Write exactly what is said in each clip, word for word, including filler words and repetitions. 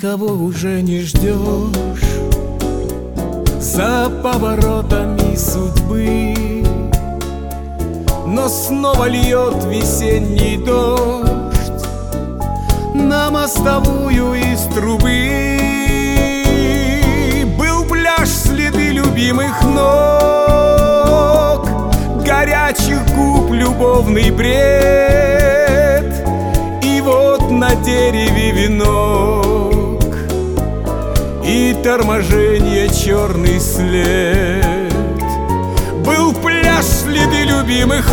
никого уже не ждешь за поворотами судьбы, но снова льет весенний дождь на мостовую из трубы. Был пляж, следы любимых ног, горячих губ, любовный бред. И вот на дереве венок и торможение, черный след. Был пляж, следы любимых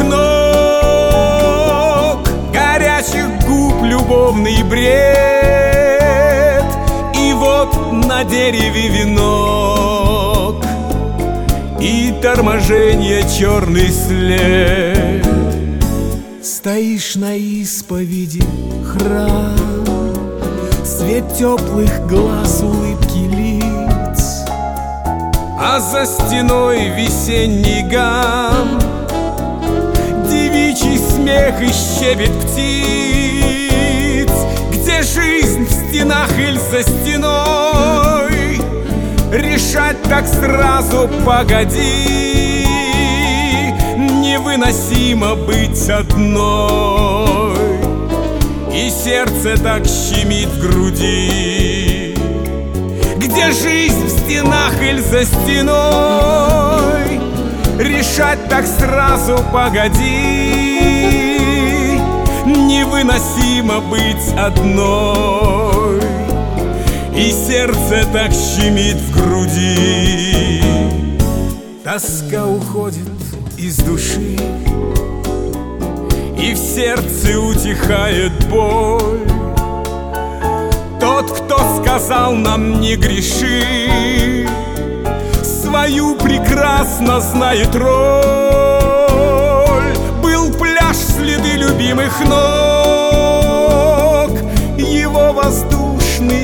ног, горячих губ, любовный бред. И вот на дереве венок и торможение, черный след. Стоишь на исповеди, храм, свет теплых глаз, улыбки лиц, а за стеной весенний гам, девичий смех и щебет птиц. Где жизнь, в стенах или за стеной? Решать так сразу, погоди. Невыносимо быть одной, и сердце так щемит в груди. Где жизнь, в стенах или за стеной? Решать так сразу, погоди. Невыносимо быть одной, и сердце так щемит в груди. Тоска уходит из души, и в сердце утихает боль. Тот, кто сказал нам не греши, свою прекрасно знает роль. Был пляж, следы любимых ног, его воздушный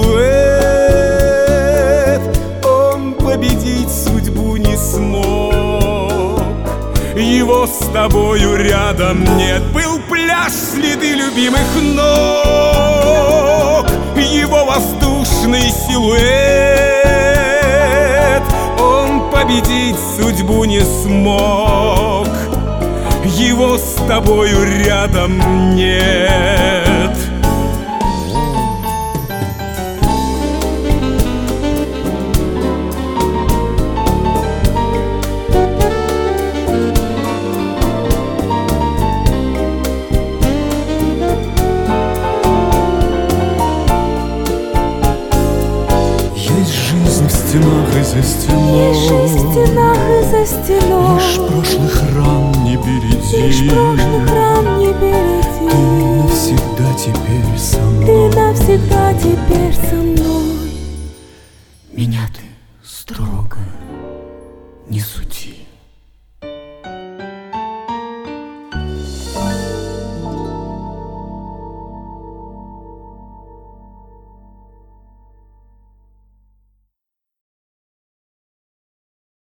силуэт. Он победить судьбу не смог, его с тобою рядом нет. Был пляж, следы любимых ног, его воздушный силуэт. Он победить судьбу не смог, его с тобою рядом нет. В стенах и за стеной, лишь в стенах и за стеной, лишь прошлых